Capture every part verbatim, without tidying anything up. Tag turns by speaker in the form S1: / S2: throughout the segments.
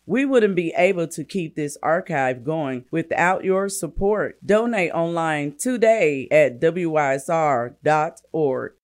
S1: We wouldn't be able to keep this archive going without your support. Donate online today at W Y S R dot org.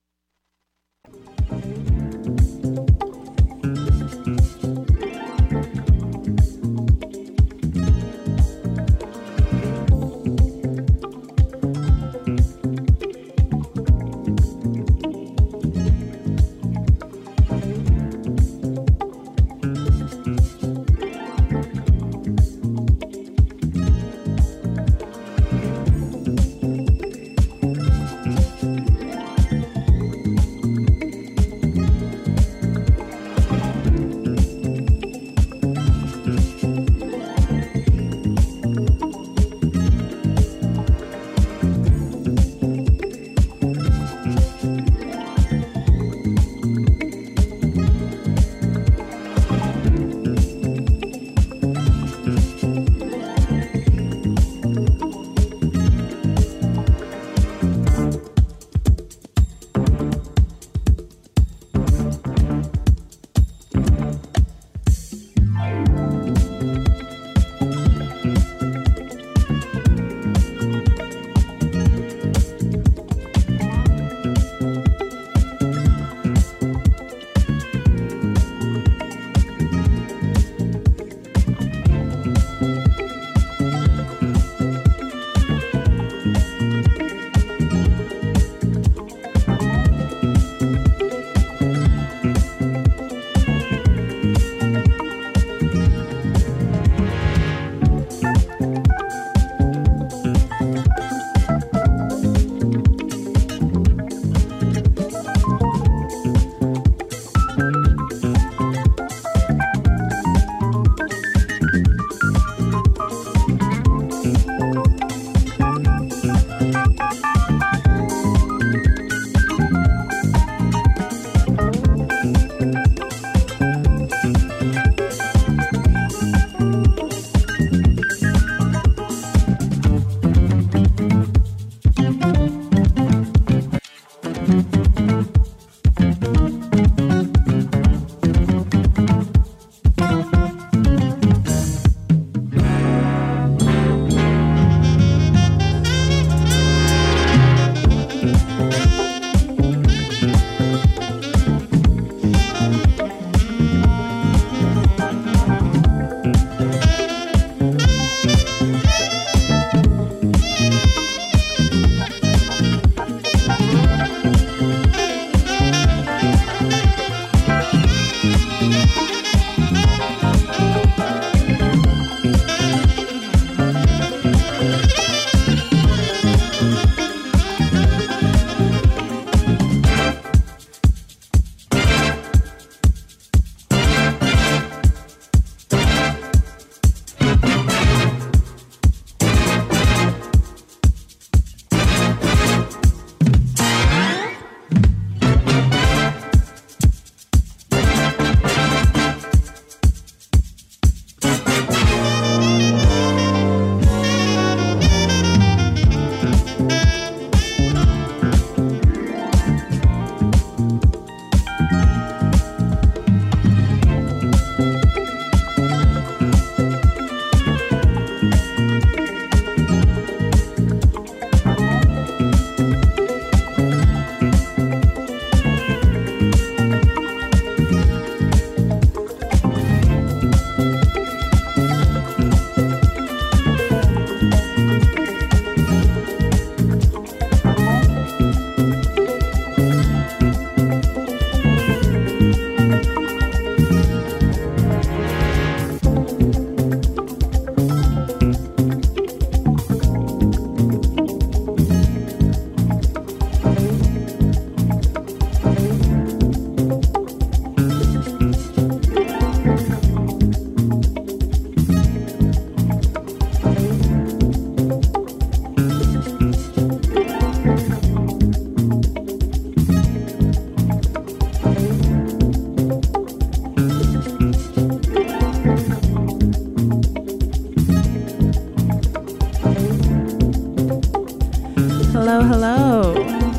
S2: Hello, hello.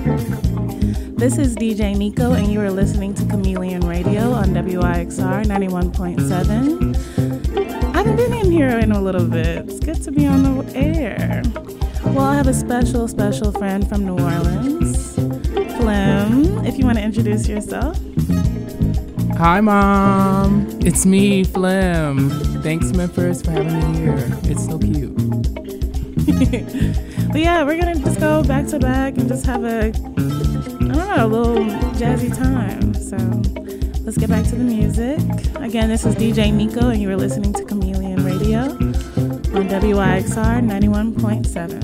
S2: This is D J Nico, and you are listening to Chameleon Radio on W I X R ninety-one point seven. here in a little bit. It's good to be on the air. Well, I have a special, special friend from New Orleans, Flem. If you want to introduce yourself.
S3: Hi, Mom. It's me, Flem. Thanks, Memphis, for having me here. It's so cute.
S2: But yeah, we're going to just go back to back and just have a, I don't know, a little jazzy time. So let's get back to the music. Again, this is D J Nico, and you are listening to Chameleon Radio on W Y X R ninety-one point seven.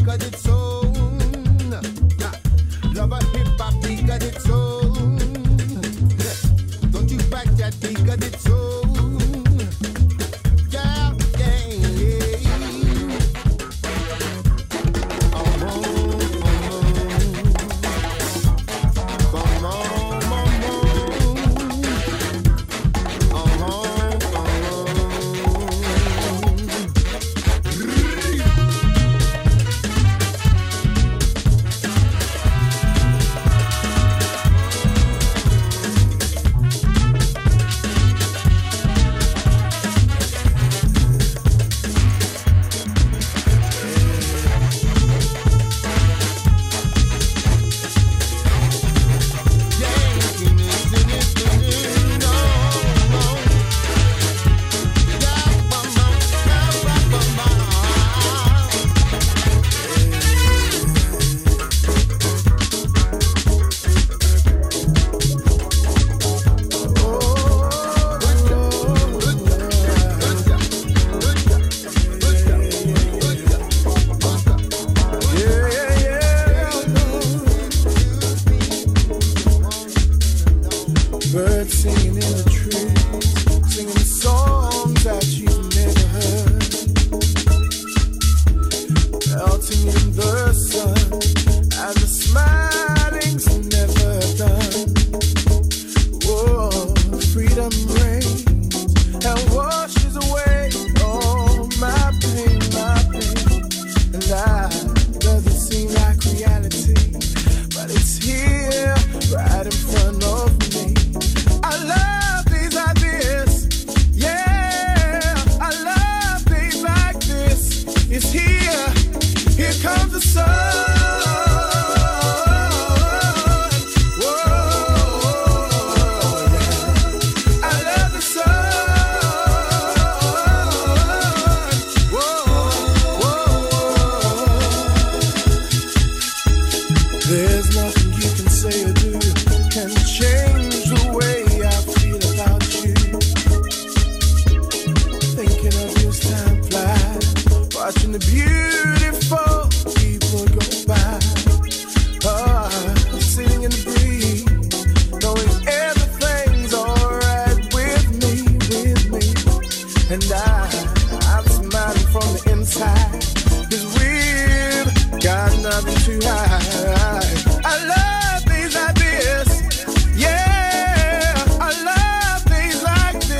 S4: because it's own. Love a hip hop because it's own. Don't you back that because it's own. Yeah, yeah, yeah. Oh, oh, oh,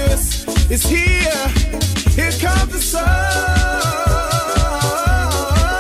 S5: It's here, here comes the sun.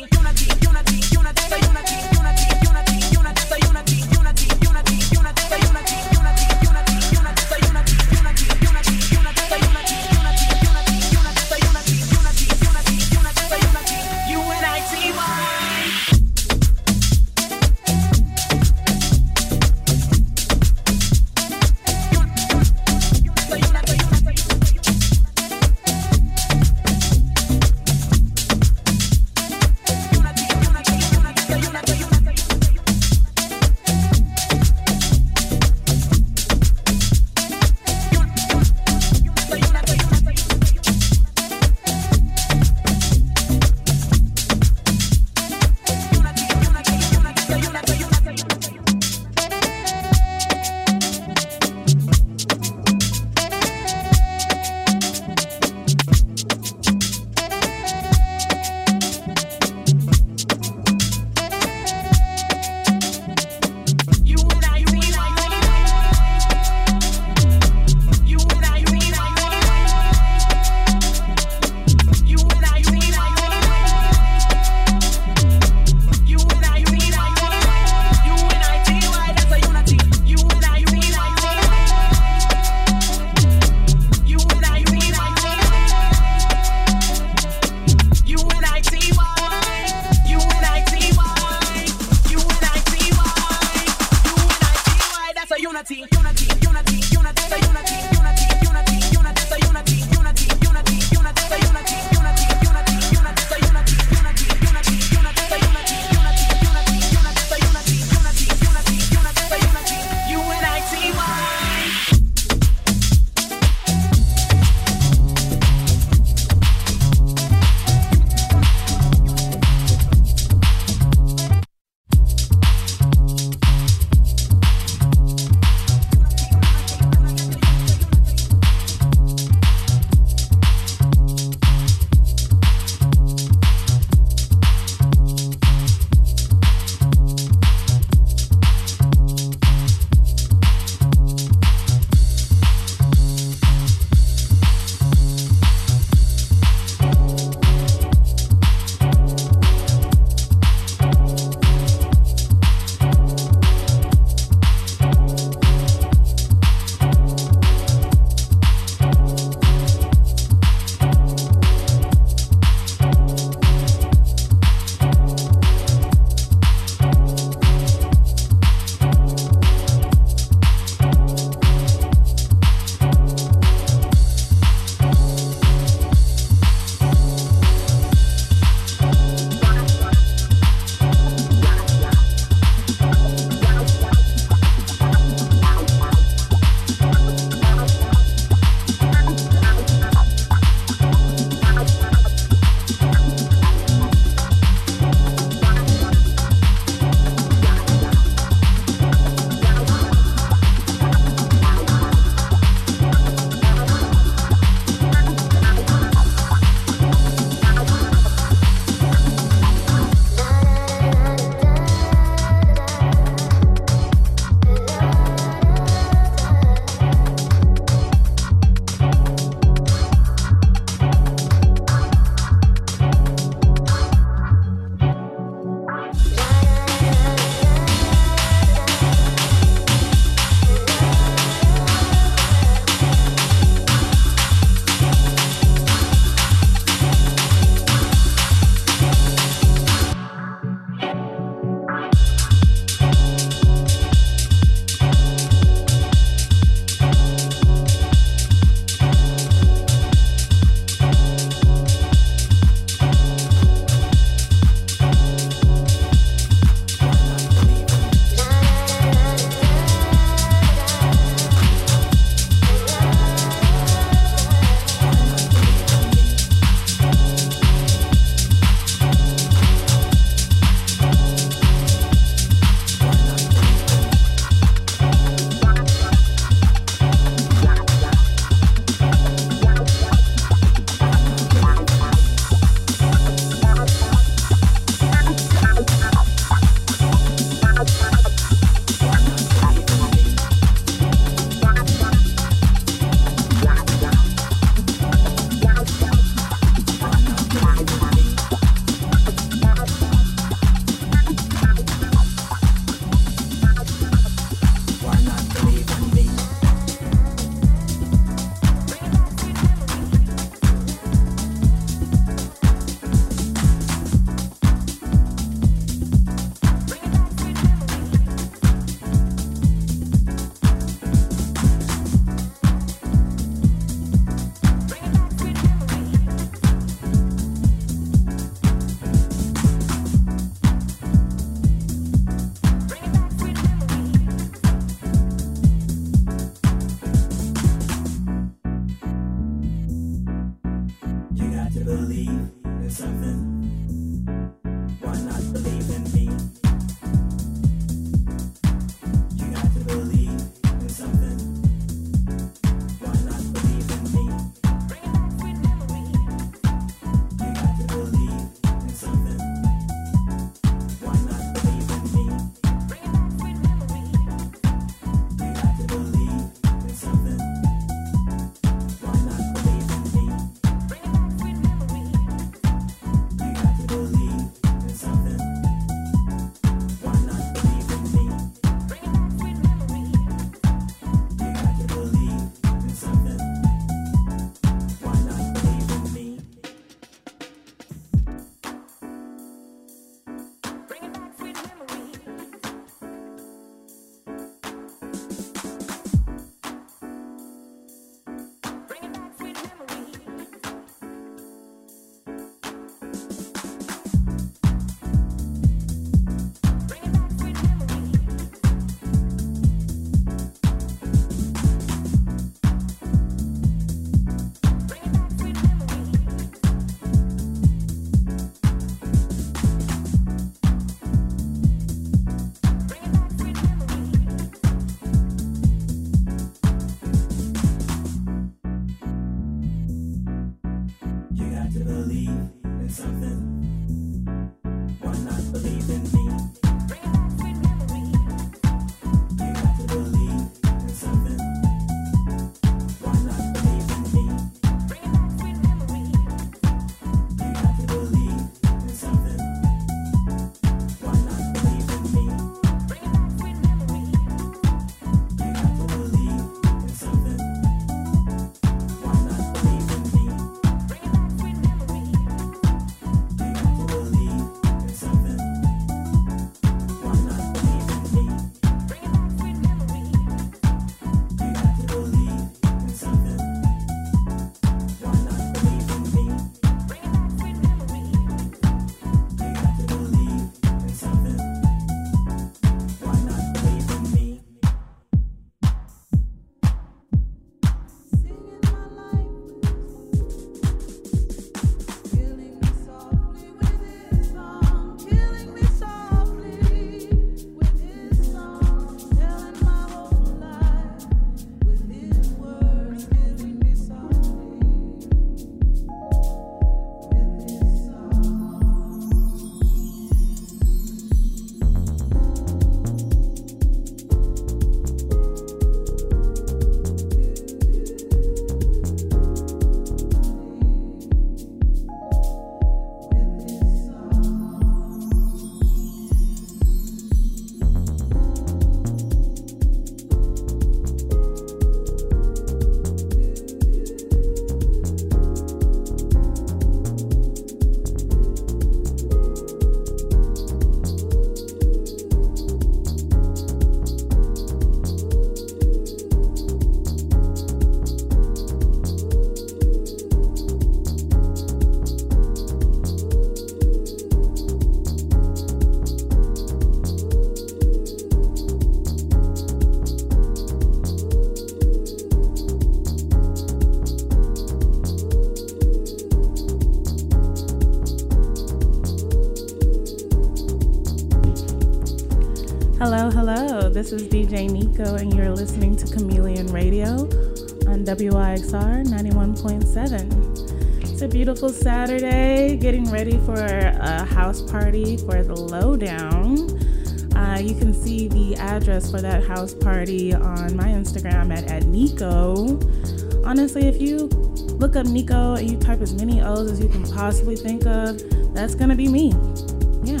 S2: Hello, hello. This is D J Nico, and you're listening to Chameleon Radio on W I X R ninety-one point seven. It's a beautiful Saturday, getting ready for a house party for the Lowdown. Uh, you can see the address for that house party on my Instagram at, at Nico. Honestly, if you look up Nico and you type as many O's as you can possibly think of, that's going to be me. Yeah.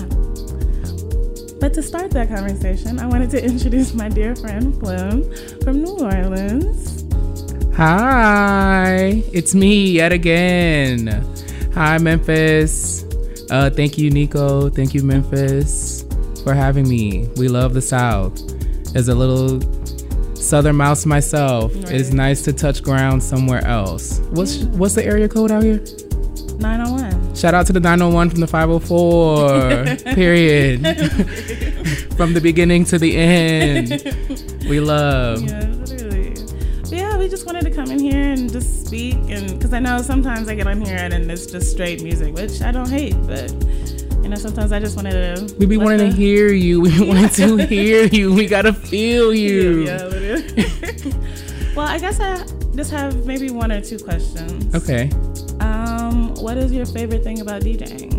S2: But to start that conversation, I wanted to introduce my dear friend, Flim, from New Orleans.
S3: Hi, it's me yet again. Hi, Memphis. Uh, thank you, Nico. Thank you, Memphis, for having me. We love the South. As a little Southern mouse myself, right. It's nice to touch ground somewhere else. What's mm. what's the area code out here?
S2: nine oh one.
S3: Shout out to the nine oh one from the five oh four. Period. From the beginning to the end. We love.
S2: Yeah, literally. But yeah, we just wanted to come in here and just speak? And because I know sometimes I get on here and it's just straight music, which I don't hate, but you know, sometimes I just wanted to.
S3: We be wanting
S2: the,
S3: to hear you. We wanted to hear you. We gotta feel you.
S2: Yeah, yeah, literally. Well, I guess I just have maybe one or two questions.
S3: Okay.
S2: Um, what is your favorite thing about DJing?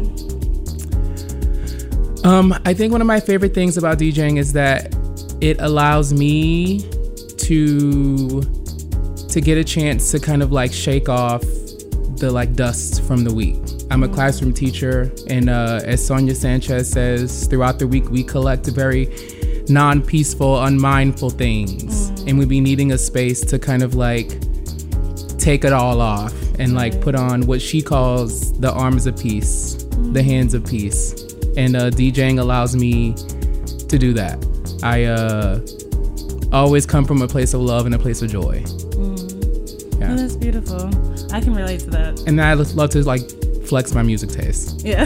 S3: Um, I think one of my favorite things about DJing is that it allows me to to get a chance to kind of like shake off the like dust from the week. I'm a mm-hmm. classroom teacher, and uh, as Sonia Sanchez says, throughout the week we collect very non-peaceful, unmindful things, mm-hmm. and we be needing a space to kind of like take it all off and like right. put on what she calls the arms of peace, mm-hmm. the hands of peace. And uh, DJing allows me to do that. I uh, always come from a place of love and a place of joy.
S2: Mm. Yeah. Oh, that's beautiful. I can relate to that.
S3: And I love to like flex my music taste.
S2: Yeah.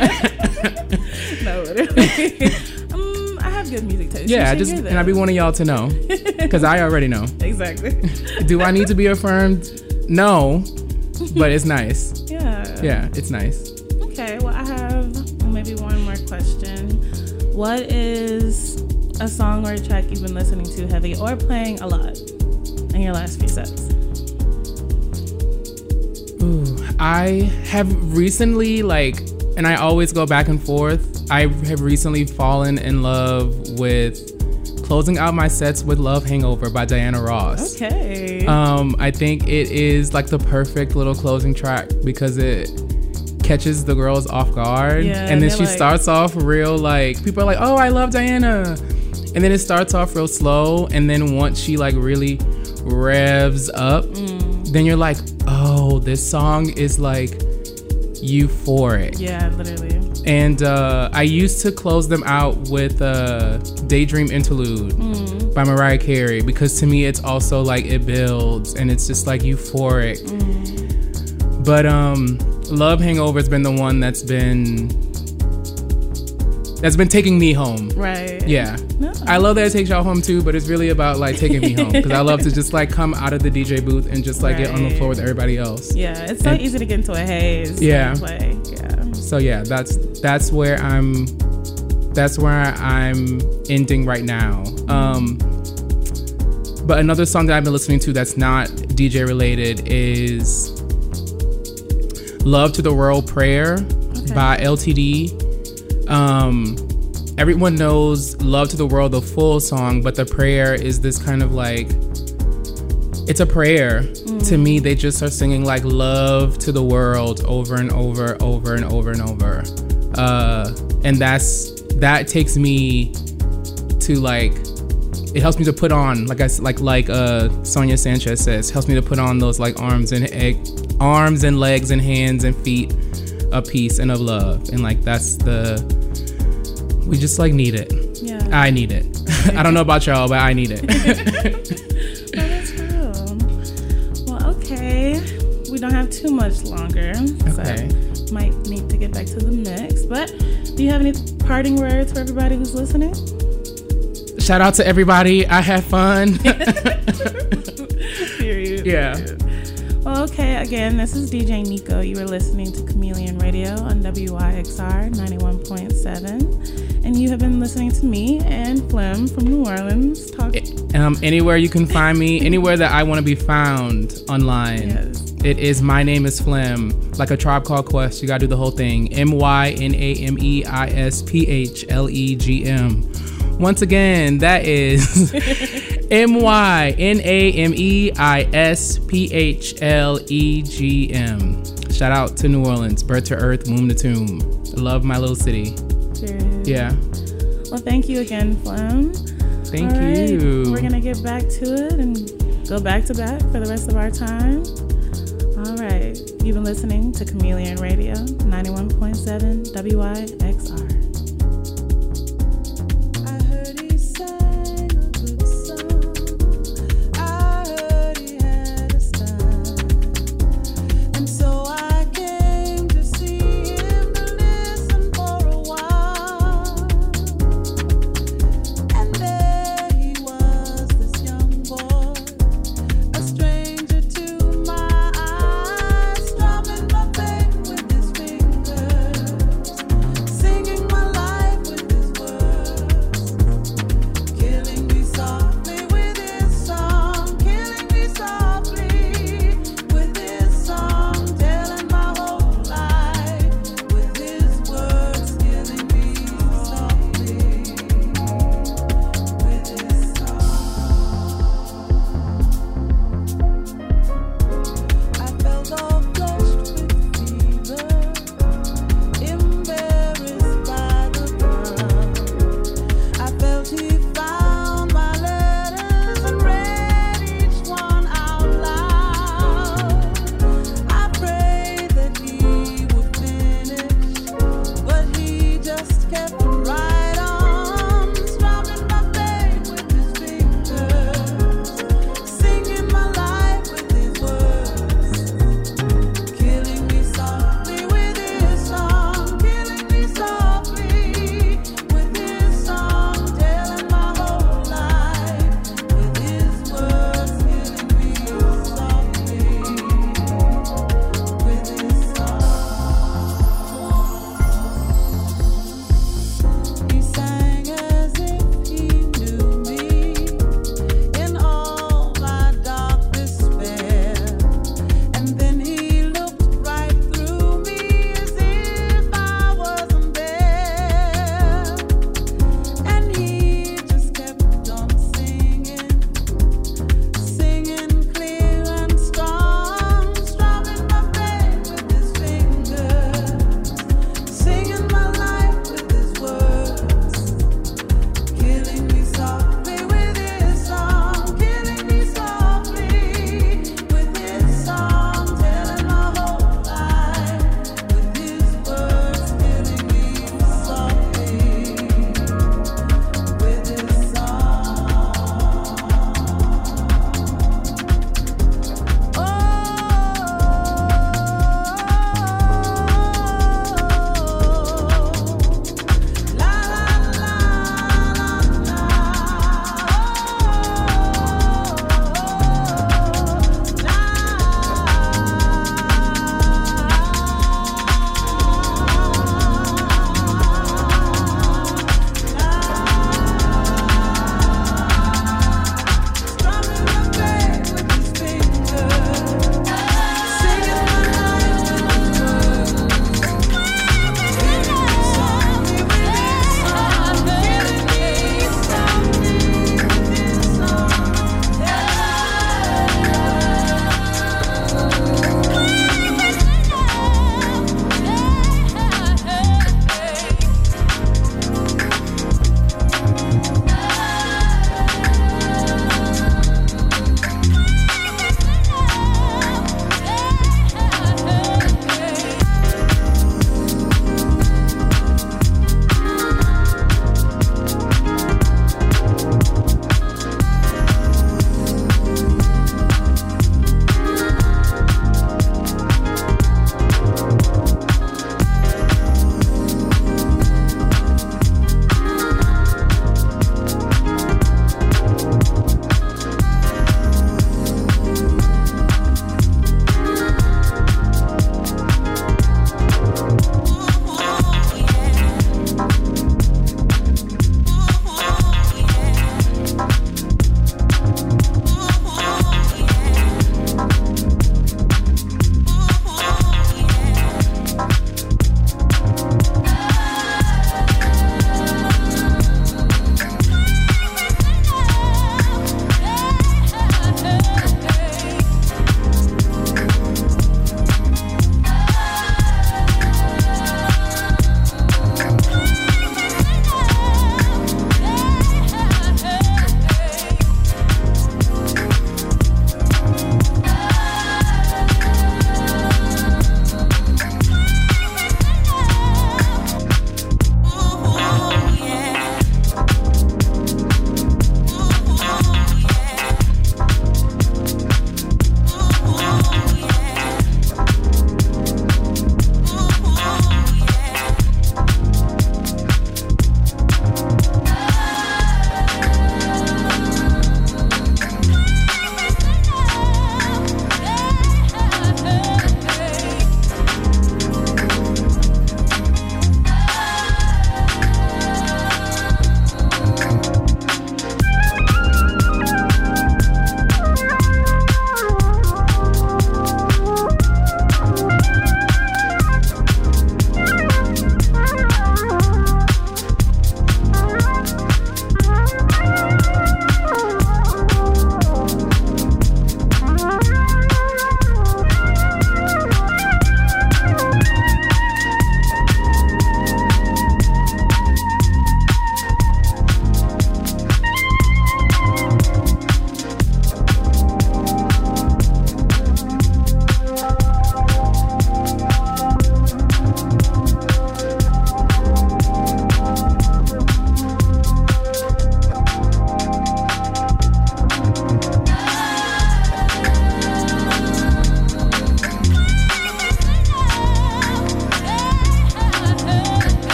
S2: No, literally. um, I have good music taste.
S3: Yeah, I just and I be wanting y'all to know, because I already know.
S2: Exactly.
S3: Do I need to be affirmed? No, but it's nice.
S2: Yeah.
S3: Yeah, it's nice.
S2: Okay. Well, I have maybe one more question. What is a song or a track you've been listening to heavy or playing a lot in your last few sets?
S3: Ooh, I have recently, like, and I always go back and forth, I have recently fallen in love with closing out my sets with Love Hangover by Diana Ross.
S2: Okay.
S3: Um, I think it is like the perfect little closing track because it catches the girls off guard,
S2: yeah,
S3: and then she
S2: like,
S3: starts off real like people are like, oh, I love Diana, and then it starts off real slow, and then once she like really revs up, mm. then you're like, oh, this song is like euphoric.
S2: Yeah, literally.
S3: And uh, I used to close them out with uh, Daydream Interlude mm. by Mariah Carey, because to me it's also like it builds and it's just like euphoric. Mm. But um Love Hangover has been the one that's been that's been taking me home.
S2: Right.
S3: Yeah.
S2: No.
S3: I love that it takes y'all home too, but it's really about like taking me home, because I love to just like come out of the D J booth and just like right. get on the floor with everybody else.
S2: Yeah, it's so and, easy to get into a haze.
S3: Yeah.
S2: And play. Yeah.
S3: So yeah, that's that's where I'm that's where I'm ending right now. Um, but another song that I've been listening to that's not D J related is Love to the World Prayer okay. by L T D. Um, everyone knows Love to the World, the full song, but the prayer is this kind of like, it's a prayer. Mm. To me, they just are singing like love to the world over and over, over and over and over. Uh, and that's, that takes me to like, it helps me to put on, like I like like uh, Sonia Sanchez says, helps me to put on those like arms and egg, arms and legs and hands and feet of peace and of love. And like that's the, we just like need it.
S2: Yeah.
S3: I need it. I don't know about y'all, but I need it.
S2: Well, that's cool. Well, okay. We don't have too much longer.
S3: Okay.
S2: So might need to get back to the mix. But do you have any parting words for everybody who's listening?
S3: Shout out to everybody. I had fun.
S2: Period.
S3: Yeah.
S2: Period. Well, okay. Again, this is D J Nico. You were listening to Chameleon Radio on W Y X R ninety-one point seven. And you have been listening to me and Flem from New Orleans. Talk-
S3: um, anywhere you can find me, anywhere that I want to be found online.
S2: Yes.
S3: It is My Name is Flem. Like a Tribe Called Quest, you got to do the whole thing. M Y N A M E I S P H L E G M. Once again, that is M Y N A M E I S P H L E G M. Shout out to New Orleans, birth to earth, womb to tomb. Love my little city.
S2: Cheers.
S3: Yeah.
S2: Well, thank you again, Flem.
S3: Thank
S2: All right,
S3: you.
S2: We're going to get back to it and go back to back for the rest of our time. All right. You've been listening to Chameleon Radio, ninety-one point seven W Y X R.
S5: To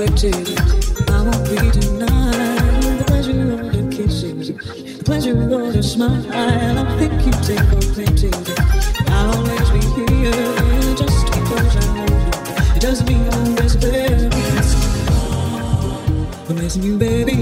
S5: neglected. I won't be denied the pleasure of your kisses, the pleasure of your smile. I think you take for granted. I'll always be here just because I love you. It doesn't mean I'm desperate. I'm missing you, baby.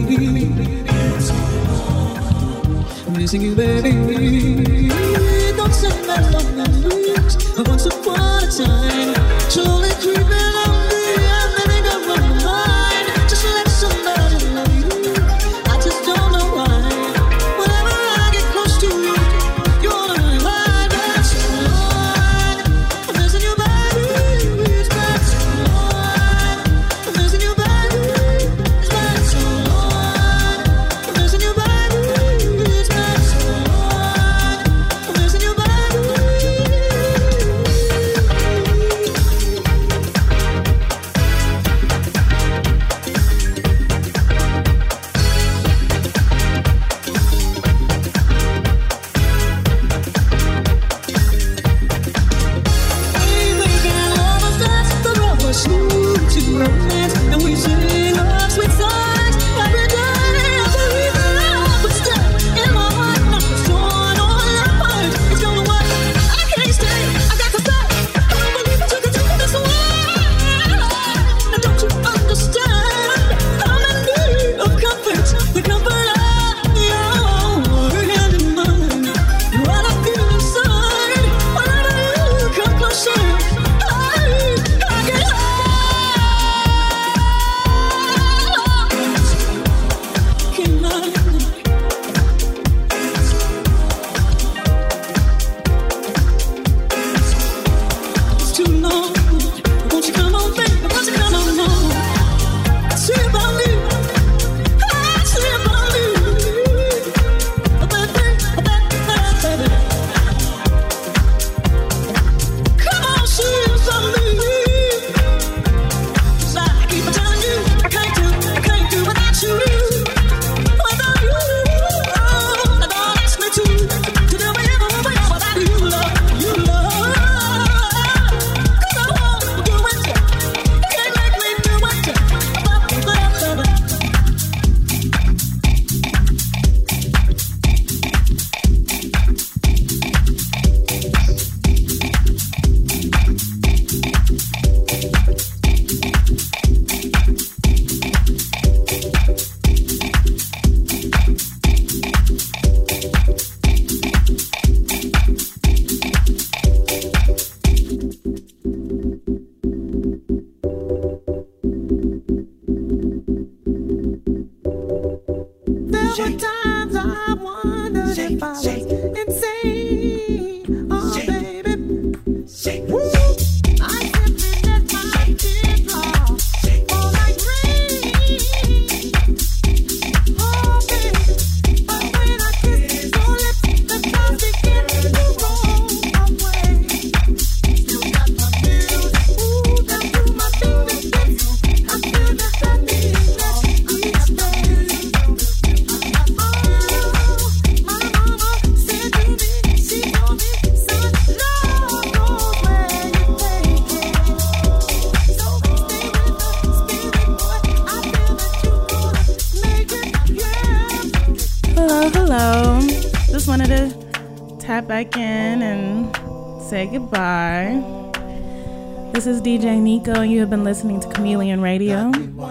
S5: I'm missing you, baby. Don't say that long memories of once upon a time. Slowly creeping on me and letting go of my mind. Just let somebody love you. I just don't know why. Whenever I get close to you, you're the line. That's right. I'm missing you, baby. It's been so long. I'm missing you, baby. It's been so long. I'm missing you, baby. It's been so long. I'm missing you, baby.
S2: Back in and say goodbye. This is D J Nico, and you have been listening to Chameleon Radio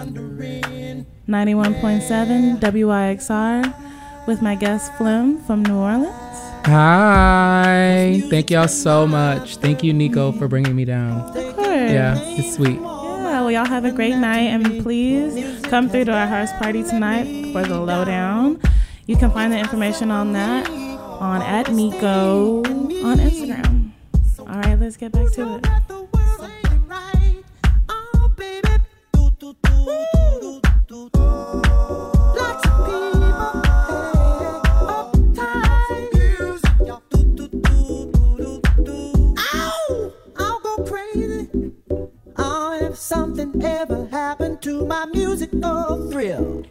S2: ninety-one point seven W I X R with my guest Flim from New Orleans.
S3: Hi. Thank y'all so much. Thank you, Nico, for bringing me down.
S2: Of course.
S3: Yeah, it's sweet.
S2: Yeah, well, y'all have a great night, and please come through to our house party tonight for the lowdown. You can find the information on that on at Nico on Instagram. All right, let's get back to it.
S6: Something ever happened to my musical thrill.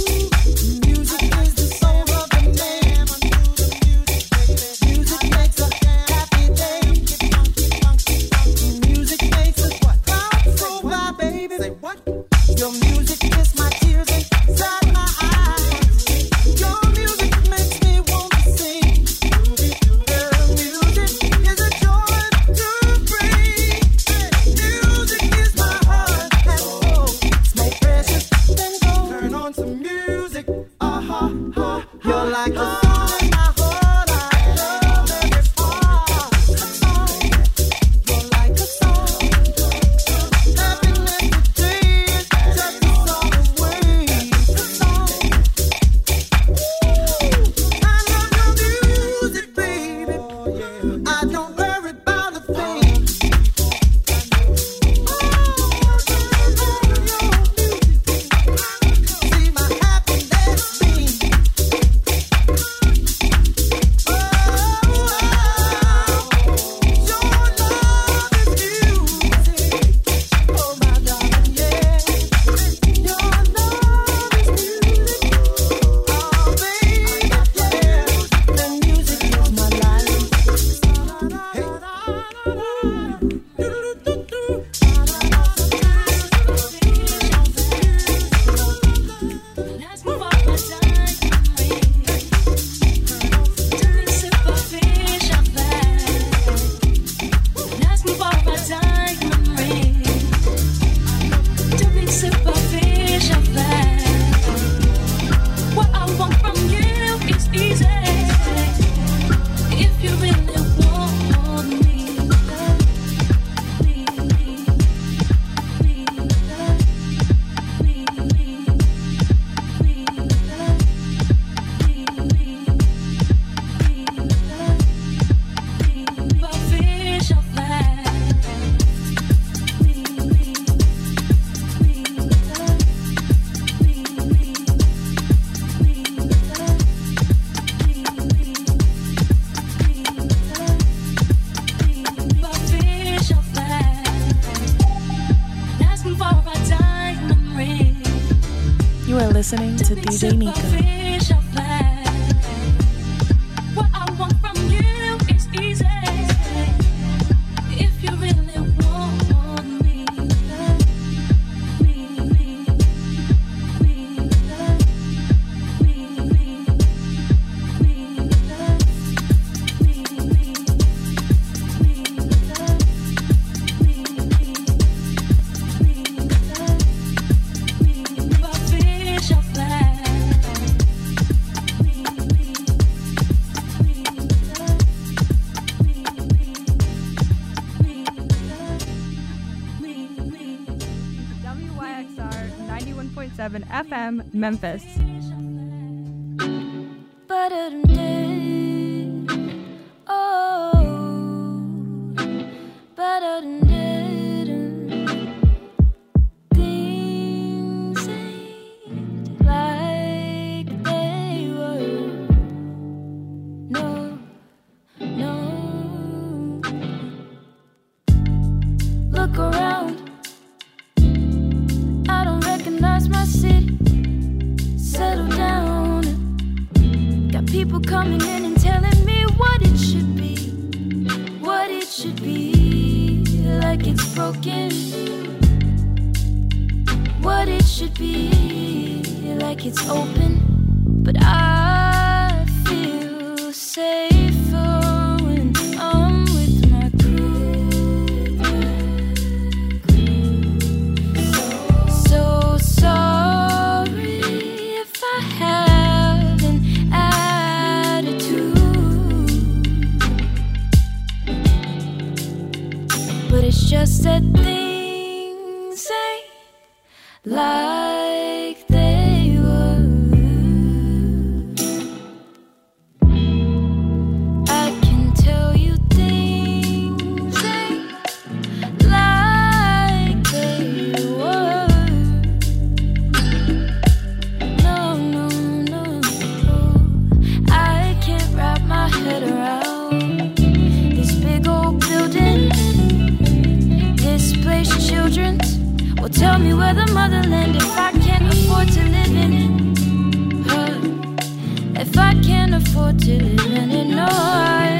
S6: Music
S2: listening to D J Nico.
S7: What I want from you is easy. If you really want me, me, me, me, me, me,
S8: W Y X R ninety-one point seven F M, Memphis.
S7: Oh, things ain't like they were. No, no. Look around. I don't recognize my city. Settle down. Got people coming in and telling me what it should be. What it should be. Like it's broken. What it should be. Like it's open. But I feel safer when I'm with my crew. So sorry if I have an attitude, but it's just that things ain't like they were. I can tell you things ain't like they were. No, no, no. I can't wrap my head around these big old buildings, displaced children. Well, tell me where the motherland if I can't afford to live in it. Huh? If I can't afford to live in it, no, I